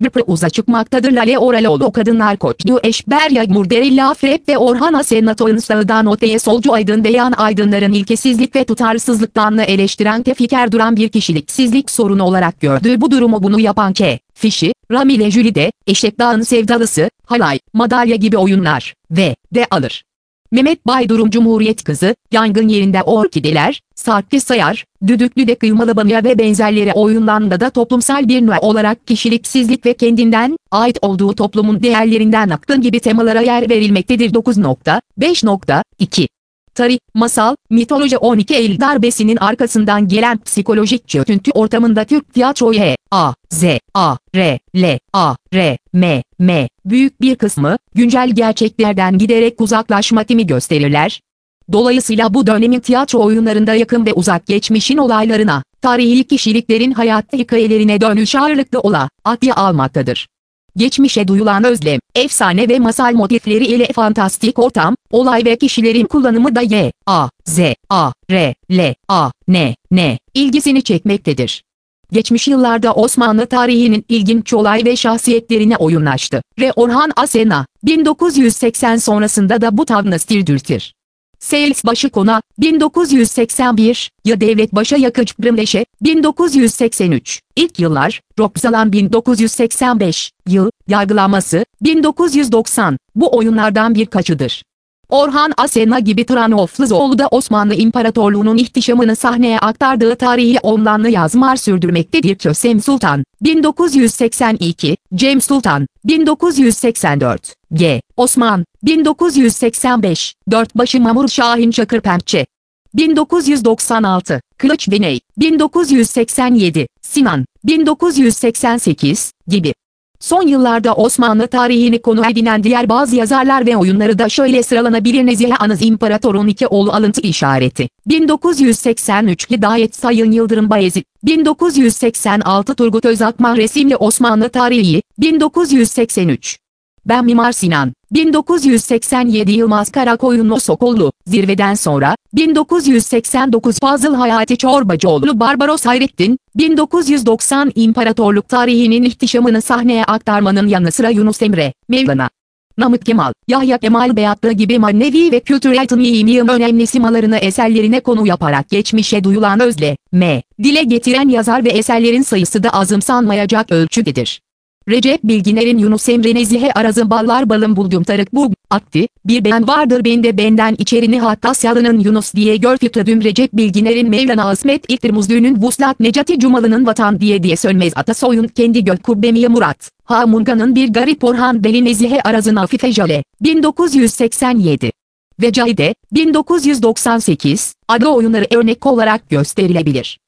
uza çıkmaktadır. Lale Oraloğlu kadınlar koçlu Eşberya Murderilla Frep ve Orhan Asenatoğlu'nun sağdan öteye solcu aydın beyan aydınların ilkesizlik ve tutarsızlıklarını eleştiren Tevfiker Duran bir kişiliksizlik sorunu olarak gördüğü bu durumu bunu yapan K. Fişi, Ramile Jülide, Eşek Dağı'nın sevdalısı, Halay, Madalya gibi oyunlar ve de alır. Mehmet Baydurum Cumhuriyet Kızı, Yangın Yerinde Orkideler, Sarkı Sayar, Düdüklü'de Kıymalı Bamya ve benzerleri oyunlarında da toplumsal bir nüve olarak kişiliksizlik ve kendinden ait olduğu toplumun değerlerinden aktın gibi temalara yer verilmektedir. 9.5.2 Tarih, masal, mitoloji 12 Eylül darbesinin arkasından gelen psikolojik çöküntü ortamında Türk tiyatroyu büyük bir kısmı, güncel gerçeklerden giderek uzaklaşma timi gösterirler. Dolayısıyla bu dönemin tiyatro oyunlarında yakın ve uzak geçmişin olaylarına, tarihi kişiliklerin hayat hikayelerine dönüş ağırlıklı atya almaktadır. Geçmişe duyulan özlem, efsane ve masal motifleri ile fantastik ortam, olay ve kişilerin kullanımı da ilgisini çekmektedir. Geçmiş yıllarda Osmanlı tarihinin ilginç olay ve şahsiyetlerine oyunlaştı. Orhan Asena, 1980 sonrasında da bu tavrını sürdürtür. Seyisbaşı Kona, 1981, ya Devletbaşı Yakıcı Brımleşe, 1983, ilk yıllar, Roxalan 1985, yıl, yargılanması, 1990, bu oyunlardan birkaçıdır. Orhan Asena gibi Tranofluzoğlu da Osmanlı İmparatorluğu'nun ihtişamını sahneye aktardığı tarihi onlanlı yazılar sürdürmektedir. Kösem Sultan, 1982, Cem Sultan, 1984, G. Osman, 1985, Dörtbaşı Mamur Şahin Çakır Pençe, 1996, Kılıç Deney, 1987, Sinan, 1988, gibi. Son yıllarda Osmanlı tarihini konu edinen diğer bazı yazarlar ve oyunları da şöyle sıralanabilir. Nezihe Anız İmparator'un iki oğlu alıntı işareti. 1983 Hidayet Sayın Yıldırım Bayezid. 1986 Turgut Özakman resimli Osmanlı tarihi. 1983. Ben Mimar Sinan. 1987 Yılmaz Karakoyunlu Sokollu. Zirveden sonra. 1989 Fazıl Hayati Çorbacıoğlu Barbaros Hayrettin. 1990 İmparatorluk tarihinin ihtişamını sahneye aktarmanın yanı sıra Yunus Emre, Mevlana, Namık Kemal, Yahya Kemal Beyatlı gibi manevi ve kültürel tınıyım önemli simalarını eserlerine konu yaparak geçmişe duyulan dile getiren yazar ve eserlerin sayısı da azımsanmayacak ölçüdedir. Recep Bilginer'in Yunus Emre Nezihe Araz'ın Ballar Balım Buldum Tarık bu attı, bir ben vardır bende benden içerini hatta Salı'nın Yunus diye gör fikredüm. Recep Bilginer'in Mevlana İsmet İktirmuzlu'nun Vuslat Necati Cumalı'nın Vatan diye sönmez Atasoy'un kendi gök kubbemiye Murat, Hamunga'nın bir garip Orhan Veli Nezihe Araz'ın Afife Jale, 1987 ve Cahide, 1998, adlı oyunları örnek olarak gösterilebilir.